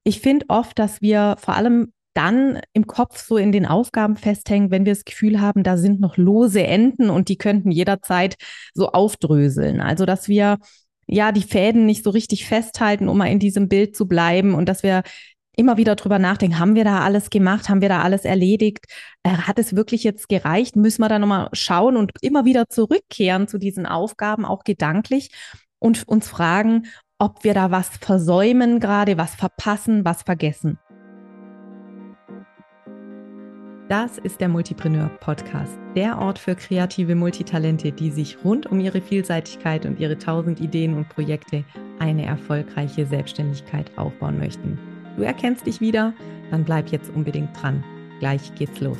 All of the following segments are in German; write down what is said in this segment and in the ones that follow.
ich finde oft, dass wir vor allem dann im Kopf so in den Aufgaben festhängen, wenn wir das Gefühl haben, da sind noch lose Enden und die könnten jederzeit so aufdröseln. Also, dass wir ja die Fäden nicht so richtig festhalten, um mal in diesem Bild zu bleiben und dass wir immer wieder drüber nachdenken, haben wir da alles gemacht, haben wir da alles erledigt, hat es wirklich jetzt gereicht, müssen wir da nochmal schauen und immer wieder zurückkehren zu diesen Aufgaben, auch gedanklich und uns fragen, ob wir da was versäumen gerade, was verpassen, was vergessen. Das ist der Multipreneur Podcast, der Ort für kreative Multitalente, die sich rund um ihre Vielseitigkeit und ihre 1000 Ideen und Projekte eine erfolgreiche Selbstständigkeit aufbauen möchten. Du erkennst dich wieder? Dann bleib jetzt unbedingt dran. Gleich geht's los.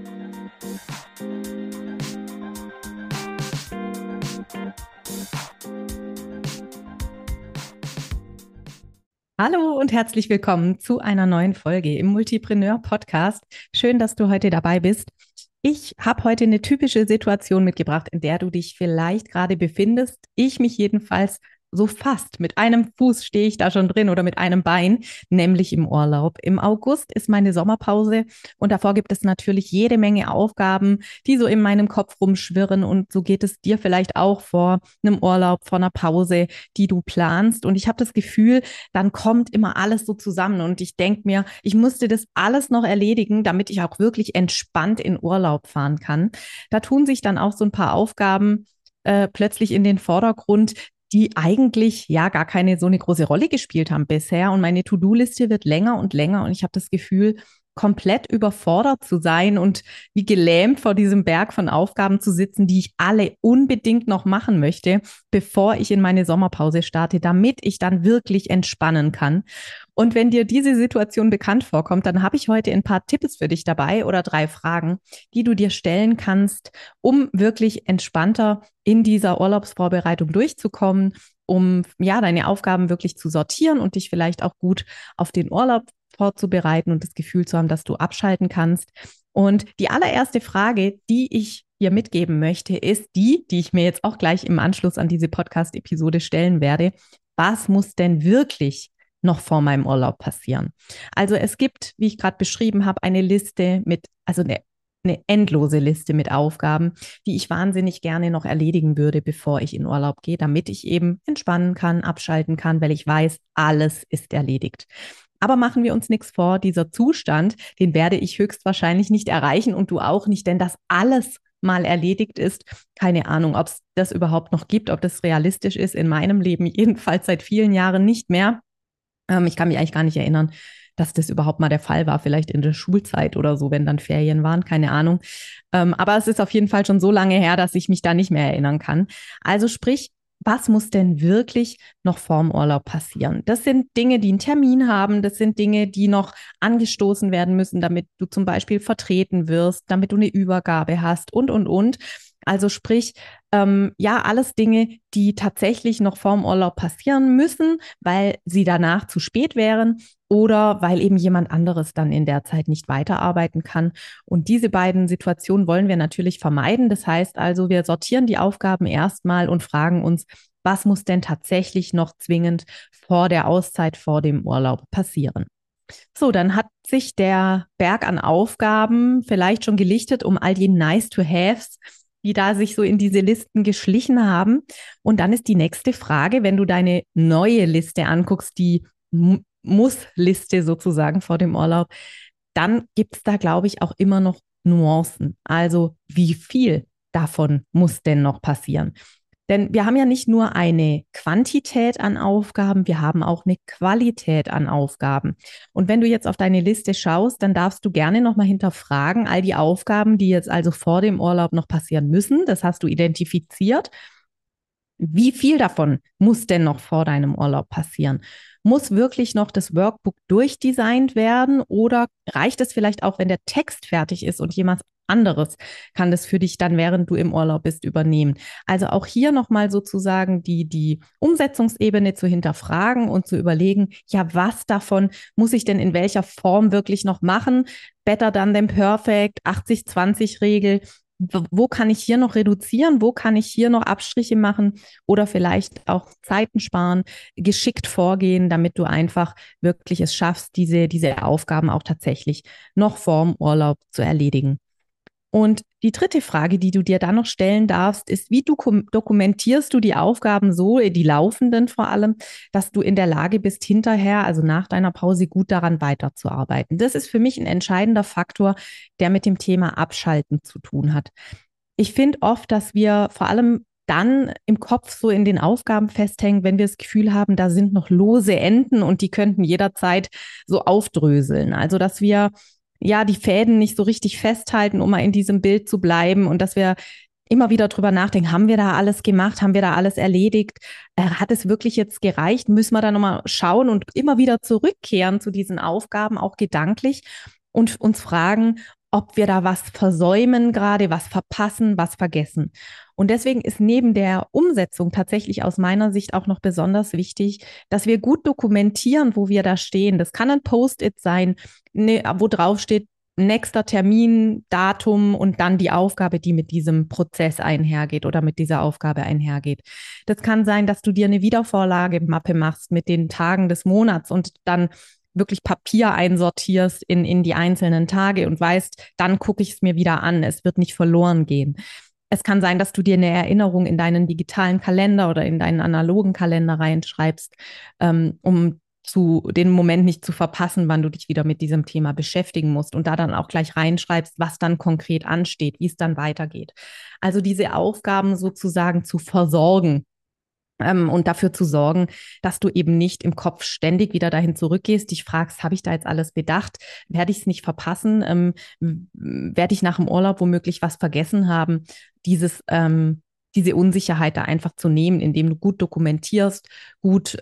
Hallo und herzlich willkommen zu einer neuen Folge im Multipreneur Podcast. Schön, dass du heute dabei bist. Ich habe heute eine typische Situation mitgebracht, in der du dich vielleicht gerade befindest. Ich mich jedenfalls so fast. Mit einem Fuß stehe ich da schon drin oder mit einem Bein, nämlich im Urlaub. Im August ist meine Sommerpause und davor gibt es natürlich jede Menge Aufgaben, die so in meinem Kopf rumschwirren, und so geht es dir vielleicht auch vor einem Urlaub, vor einer Pause, die du planst. Und ich habe das Gefühl, dann kommt immer alles so zusammen und ich denke mir, ich musste das alles noch erledigen, damit ich auch wirklich entspannt in Urlaub fahren kann. Da tun sich dann auch so ein paar Aufgaben plötzlich in den Vordergrund, die eigentlich ja gar keine so eine große Rolle gespielt haben bisher. Und meine To-Do-Liste wird länger und länger und ich habe das Gefühl, komplett überfordert zu sein und wie gelähmt vor diesem Berg von Aufgaben zu sitzen, die ich alle unbedingt noch machen möchte, bevor ich in meine Sommerpause starte, damit ich dann wirklich entspannen kann. Und wenn dir diese Situation bekannt vorkommt, dann habe ich heute ein paar Tipps für dich dabei oder 3 Fragen, die du dir stellen kannst, um wirklich entspannter in dieser Urlaubsvorbereitung durchzukommen, um ja deine Aufgaben wirklich zu sortieren und dich vielleicht auch gut auf den Urlaub vorzubereiten und das Gefühl zu haben, dass du abschalten kannst. Und die allererste Frage, die ich dir mitgeben möchte, ist die ich mir jetzt auch gleich im Anschluss an diese Podcast-Episode stellen werde. Was muss denn wirklich noch vor meinem Urlaub passieren? Also es gibt, wie ich gerade beschrieben habe, eine Liste mit, also eine endlose Liste mit Aufgaben, die ich wahnsinnig gerne noch erledigen würde, bevor ich in Urlaub gehe, damit ich eben entspannen kann, abschalten kann, weil ich weiß, alles ist erledigt. Aber machen wir uns nichts vor, dieser Zustand, den werde ich höchstwahrscheinlich nicht erreichen und du auch nicht, denn das alles mal erledigt ist. Keine Ahnung, ob es das überhaupt noch gibt, ob das realistisch ist in meinem Leben, jedenfalls seit vielen Jahren nicht mehr. Ich kann mich eigentlich gar nicht erinnern, dass das überhaupt mal der Fall war, vielleicht in der Schulzeit oder so, wenn dann Ferien waren, keine Ahnung. Aber es ist auf jeden Fall schon so lange her, dass ich mich da nicht mehr erinnern kann. Also sprich, was muss denn wirklich noch vorm Urlaub passieren? Das sind Dinge, die einen Termin haben, das sind Dinge, die noch angestoßen werden müssen, damit du zum Beispiel vertreten wirst, damit du eine Übergabe hast und. Also sprich, ja, alles Dinge, die tatsächlich noch vorm Urlaub passieren müssen, weil sie danach zu spät wären oder weil eben jemand anderes dann in der Zeit nicht weiterarbeiten kann. Und diese beiden Situationen wollen wir natürlich vermeiden. Das heißt also, wir sortieren die Aufgaben erstmal und fragen uns, was muss denn tatsächlich noch zwingend vor der Auszeit, vor dem Urlaub passieren? So, dann hat sich der Berg an Aufgaben vielleicht schon gelichtet um all die Nice-to-Haves, die da sich so in diese Listen geschlichen haben. Und dann ist die nächste Frage, wenn du deine neue Liste anguckst, die Muss-Liste sozusagen vor dem Urlaub, dann gibt es da, glaube ich, auch immer noch Nuancen. Also wie viel davon muss denn noch passieren? Denn wir haben ja nicht nur eine Quantität an Aufgaben, wir haben auch eine Qualität an Aufgaben. Und wenn du jetzt auf deine Liste schaust, dann darfst du gerne nochmal hinterfragen, all die Aufgaben, die jetzt also vor dem Urlaub noch passieren müssen, das hast du identifiziert. Wie viel davon muss denn noch vor deinem Urlaub passieren? Muss wirklich noch das Workbook durchdesignt werden oder reicht es vielleicht auch, wenn der Text fertig ist und jemand anderes kann das für dich dann, während du im Urlaub bist, übernehmen? Also auch hier nochmal sozusagen die Umsetzungsebene zu hinterfragen und zu überlegen, ja, was davon muss ich denn in welcher Form wirklich noch machen? Better done than perfect, 80-20-Regel. wo kann ich hier noch reduzieren, wo kann ich hier noch Abstriche machen oder vielleicht auch Zeiten sparen, geschickt vorgehen, damit du einfach wirklich es schaffst, diese Aufgaben auch tatsächlich noch vorm Urlaub zu erledigen. Und die dritte Frage, die du dir dann noch stellen darfst, ist, wie dokumentierst du die Aufgaben so, die laufenden vor allem, dass du in der Lage bist, hinterher, also nach deiner Pause, gut daran weiterzuarbeiten. Das ist für mich ein entscheidender Faktor, der mit dem Thema Abschalten zu tun hat. Ich finde oft, dass wir vor allem dann im Kopf so in den Aufgaben festhängen, wenn wir das Gefühl haben, da sind noch lose Enden und die könnten jederzeit so aufdröseln. Also, dass wir ja die Fäden nicht so richtig festhalten, um mal in diesem Bild zu bleiben und dass wir immer wieder drüber nachdenken, haben wir da alles gemacht, haben wir da alles erledigt, hat es wirklich jetzt gereicht, müssen wir da nochmal schauen und immer wieder zurückkehren zu diesen Aufgaben, auch gedanklich und uns fragen, ob wir da was versäumen gerade, was verpassen, was vergessen. Und deswegen ist neben der Umsetzung tatsächlich aus meiner Sicht auch noch besonders wichtig, dass wir gut dokumentieren, wo wir da stehen. Das kann ein Post-it sein, ne, wo drauf steht, nächster Termin, Datum und dann die Aufgabe, die mit diesem Prozess einhergeht oder mit dieser Aufgabe einhergeht. Das kann sein, dass du dir eine Wiedervorlagemappe machst mit den Tagen des Monats und dann wirklich Papier einsortierst in die einzelnen Tage und weißt, dann gucke ich es mir wieder an. Es wird nicht verloren gehen. Es kann sein, dass du dir eine Erinnerung in deinen digitalen Kalender oder in deinen analogen Kalender reinschreibst, um den Moment nicht zu verpassen, wann du dich wieder mit diesem Thema beschäftigen musst und da dann auch gleich reinschreibst, was dann konkret ansteht, wie es dann weitergeht. Also diese Aufgaben sozusagen zu versorgen, und dafür zu sorgen, dass du eben nicht im Kopf ständig wieder dahin zurückgehst, dich fragst, habe ich da jetzt alles bedacht? Werde ich es nicht verpassen? Werde ich nach dem Urlaub womöglich was vergessen haben? Diese Unsicherheit da einfach zu nehmen, indem du gut dokumentierst, gut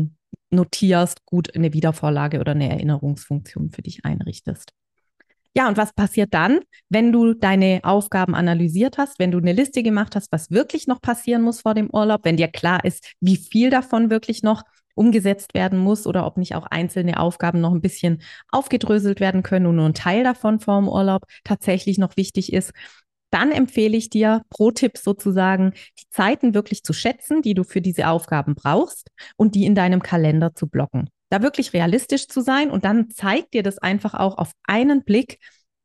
notierst, gut eine Wiedervorlage oder eine Erinnerungsfunktion für dich einrichtest. Ja, und was passiert dann, wenn du deine Aufgaben analysiert hast, wenn du eine Liste gemacht hast, was wirklich noch passieren muss vor dem Urlaub, wenn dir klar ist, wie viel davon wirklich noch umgesetzt werden muss oder ob nicht auch einzelne Aufgaben noch ein bisschen aufgedröselt werden können und nur ein Teil davon vor dem Urlaub tatsächlich noch wichtig ist, dann empfehle ich dir pro Tipp sozusagen, die Zeiten wirklich zu schätzen, die du für diese Aufgaben brauchst und die in deinem Kalender zu blocken. Da wirklich realistisch zu sein und dann zeigt dir das einfach auch auf einen Blick,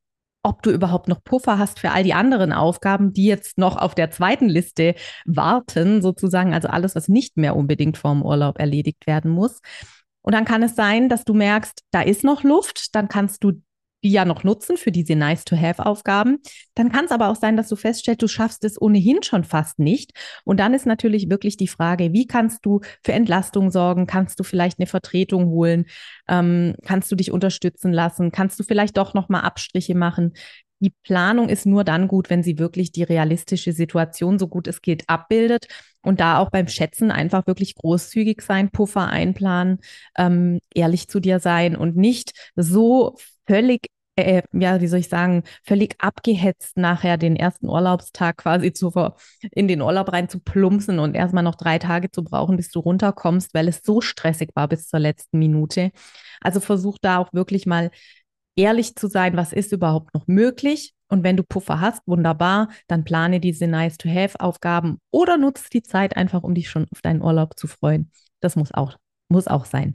ob du überhaupt noch Puffer hast für all die anderen Aufgaben, die jetzt noch auf der zweiten Liste warten, sozusagen, also alles, was nicht mehr unbedingt vorm Urlaub erledigt werden muss. Und dann kann es sein, dass du merkst, da ist noch Luft, dann kannst du die ja noch nutzen für diese Nice-to-have-Aufgaben. Dann kann es aber auch sein, dass du feststellst, du schaffst es ohnehin schon fast nicht. Und dann ist natürlich wirklich die Frage, wie kannst du für Entlastung sorgen? Kannst du vielleicht eine Vertretung holen? Kannst du dich unterstützen lassen? Kannst du vielleicht doch nochmal Abstriche machen? Die Planung ist nur dann gut, wenn sie wirklich die realistische Situation so gut es geht abbildet und da auch beim Schätzen einfach wirklich großzügig sein, Puffer einplanen, ehrlich zu dir sein und nicht so völlig, ja, wie soll ich sagen, völlig abgehetzt nachher den ersten Urlaubstag quasi in den Urlaub rein zu plumpsen und erstmal noch 3 Tage zu brauchen, bis du runterkommst, weil es so stressig war bis zur letzten Minute. Also versuch da auch wirklich mal ehrlich zu sein, was ist überhaupt noch möglich. Und wenn du Puffer hast, wunderbar, dann plane diese Nice-to-have-Aufgaben oder nutze die Zeit einfach, um dich schon auf deinen Urlaub zu freuen. Das muss auch sein.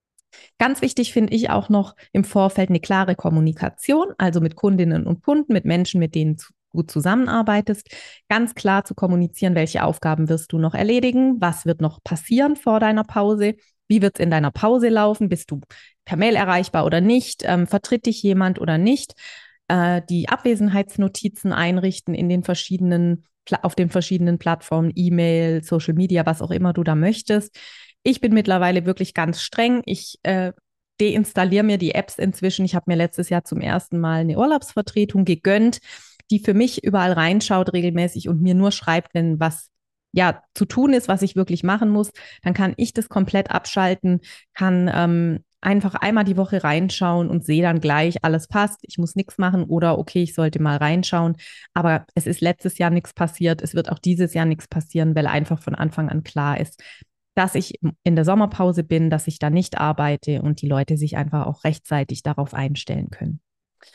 Ganz wichtig finde ich auch noch im Vorfeld eine klare Kommunikation, also mit Kundinnen und Kunden, mit Menschen, mit denen du gut zusammenarbeitest, ganz klar zu kommunizieren, welche Aufgaben wirst du noch erledigen, was wird noch passieren vor deiner Pause, wie wird es in deiner Pause laufen, bist du per Mail erreichbar oder nicht, vertritt dich jemand oder nicht, die Abwesenheitsnotizen einrichten auf den verschiedenen Plattformen, E-Mail, Social Media, was auch immer du da möchtest. Ich bin mittlerweile wirklich ganz streng. Ich deinstalliere mir die Apps inzwischen. Ich habe mir letztes Jahr zum ersten Mal eine Urlaubsvertretung gegönnt, die für mich überall reinschaut regelmäßig und mir nur schreibt, wenn was ja zu tun ist, was ich wirklich machen muss. Dann kann ich das komplett abschalten, kann einfach einmal die Woche reinschauen und sehe dann gleich, alles passt, ich muss nichts machen oder okay, ich sollte mal reinschauen. Aber es ist letztes Jahr nichts passiert, es wird auch dieses Jahr nichts passieren, weil einfach von Anfang an klar ist, dass ich in der Sommerpause bin, dass ich da nicht arbeite und die Leute sich einfach auch rechtzeitig darauf einstellen können.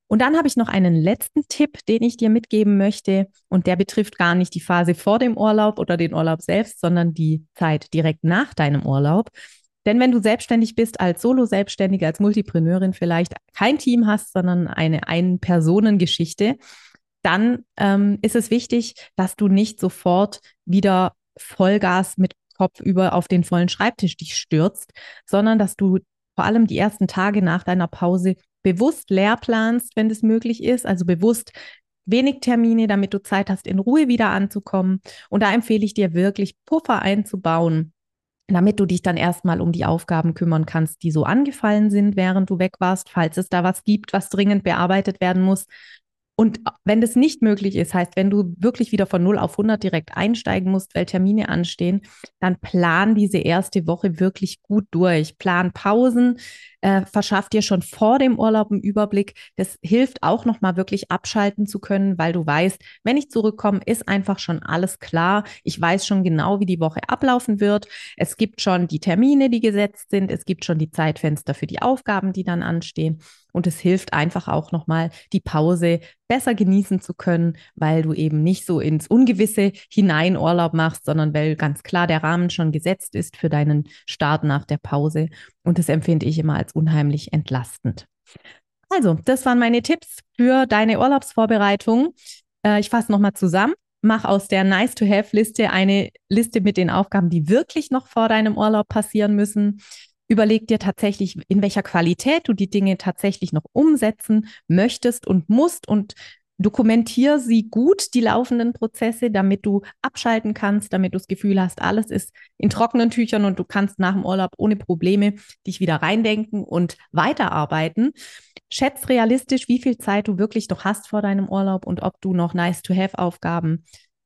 Und dann habe ich noch einen letzten Tipp, den ich dir mitgeben möchte. Und der betrifft gar nicht die Phase vor dem Urlaub oder den Urlaub selbst, sondern die Zeit direkt nach deinem Urlaub. Denn wenn du selbstständig bist, als Solo-Selbstständige, als Multipreneurin vielleicht kein Team hast, sondern eine Ein-Personen-Geschichte, dann ist es wichtig, dass du nicht sofort wieder Vollgas mit Kopf über auf den vollen Schreibtisch dich stürzt, sondern dass du vor allem die ersten Tage nach deiner Pause bewusst leer planst, wenn das möglich ist, also bewusst wenig Termine, damit du Zeit hast, in Ruhe wieder anzukommen. Und da empfehle ich dir wirklich, Puffer einzubauen, damit du dich dann erstmal um die Aufgaben kümmern kannst, die so angefallen sind, während du weg warst, falls es da was gibt, was dringend bearbeitet werden muss. Und wenn das nicht möglich ist, heißt, wenn du wirklich wieder von 0 auf 100 direkt einsteigen musst, weil Termine anstehen, dann plan diese erste Woche wirklich gut durch. Plan Pausen, verschaff dir schon vor dem Urlaub einen Überblick. Das hilft auch nochmal wirklich abschalten zu können, weil du weißt, wenn ich zurückkomme, ist einfach schon alles klar. Ich weiß schon genau, wie die Woche ablaufen wird. Es gibt schon die Termine, die gesetzt sind. Es gibt schon die Zeitfenster für die Aufgaben, die dann anstehen. Und es hilft einfach auch nochmal, die Pause besser genießen zu können, weil du eben nicht so ins Ungewisse hinein Urlaub machst, sondern weil ganz klar der Rahmen schon gesetzt ist für deinen Start nach der Pause. Und das empfinde ich immer als unheimlich entlastend. Also, das waren meine Tipps für deine Urlaubsvorbereitung. Ich fasse nochmal zusammen. Mach aus der Nice-to-Have-Liste eine Liste mit den Aufgaben, die wirklich noch vor deinem Urlaub passieren müssen. Überleg dir tatsächlich, in welcher Qualität du die Dinge tatsächlich noch umsetzen möchtest und musst und dokumentiere sie gut, die laufenden Prozesse, damit du abschalten kannst, damit du das Gefühl hast, alles ist in trockenen Tüchern und du kannst nach dem Urlaub ohne Probleme dich wieder reindenken und weiterarbeiten. Schätz realistisch, wie viel Zeit du wirklich noch hast vor deinem Urlaub und ob du noch Nice-to-Have-Aufgaben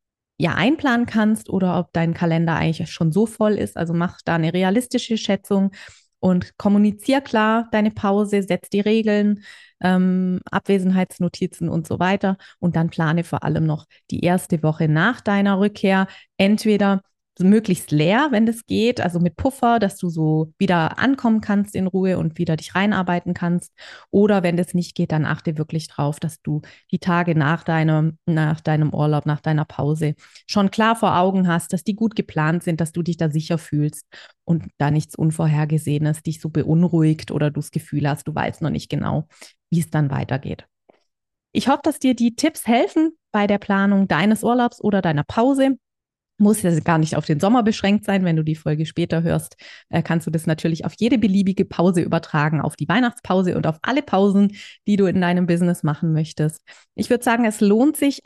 ja einplanen kannst oder ob dein Kalender eigentlich schon so voll ist. Also mach da eine realistische Schätzung und kommunizier klar deine Pause, setz die Regeln, Abwesenheitsnotizen und so weiter. Und dann plane vor allem noch die erste Woche nach deiner Rückkehr entweder möglichst leer, wenn das geht, also mit Puffer, dass du so wieder ankommen kannst in Ruhe und wieder dich reinarbeiten kannst. Oder wenn das nicht geht, dann achte wirklich drauf, dass du die Tage nach deinem Urlaub, nach deiner Pause schon klar vor Augen hast, dass die gut geplant sind, dass du dich da sicher fühlst und da nichts Unvorhergesehenes dich so beunruhigt oder du das Gefühl hast, du weißt noch nicht genau, wie es dann weitergeht. Ich hoffe, dass dir die Tipps helfen bei der Planung deines Urlaubs oder deiner Pause. Muss ja gar nicht auf den Sommer beschränkt sein. Wenn du die Folge später hörst, kannst du das natürlich auf jede beliebige Pause übertragen, auf die Weihnachtspause und auf alle Pausen, die du in deinem Business machen möchtest. Ich würde sagen, es lohnt sich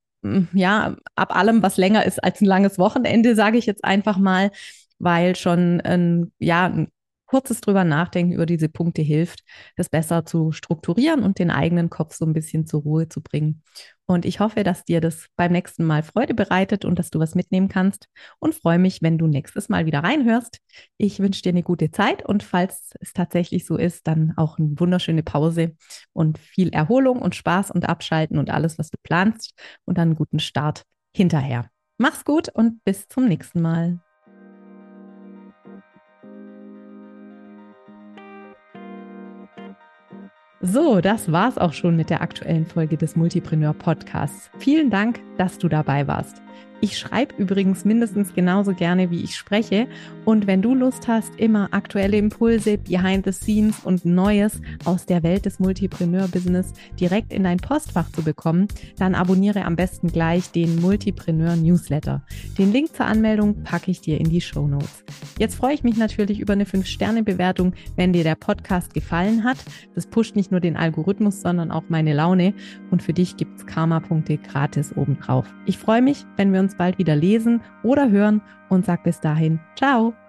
ja, ab allem, was länger ist als ein langes Wochenende, sage ich jetzt einfach mal, weil schon ein kurzes drüber nachdenken über diese Punkte hilft, das besser zu strukturieren und den eigenen Kopf so ein bisschen zur Ruhe zu bringen. Und ich hoffe, dass dir das beim nächsten Mal Freude bereitet und dass du was mitnehmen kannst und freue mich, wenn du nächstes Mal wieder reinhörst. Ich wünsche dir eine gute Zeit und falls es tatsächlich so ist, dann auch eine wunderschöne Pause und viel Erholung und Spaß und Abschalten und alles, was du planst und dann einen guten Start hinterher. Mach's gut und bis zum nächsten Mal. So, das war's auch schon mit der aktuellen Folge des Multipreneur Podcasts. Vielen Dank, dass du dabei warst. Ich schreibe übrigens mindestens genauso gerne, wie ich spreche. Und wenn du Lust hast, immer aktuelle Impulse, Behind the Scenes und Neues aus der Welt des Multipreneur-Business direkt in dein Postfach zu bekommen, dann abonniere am besten gleich den Multipreneur Newsletter. Den Link zur Anmeldung packe ich dir in die Shownotes. Jetzt freue ich mich natürlich über eine 5-Sterne-Bewertung, wenn dir der Podcast gefallen hat. Das pusht nicht nur den Algorithmus, sondern auch meine Laune. Und für dich gibt es Karma-Punkte gratis obendrauf. Ich freue mich, wenn wir uns bald wieder lesen oder hören und sag bis dahin, ciao.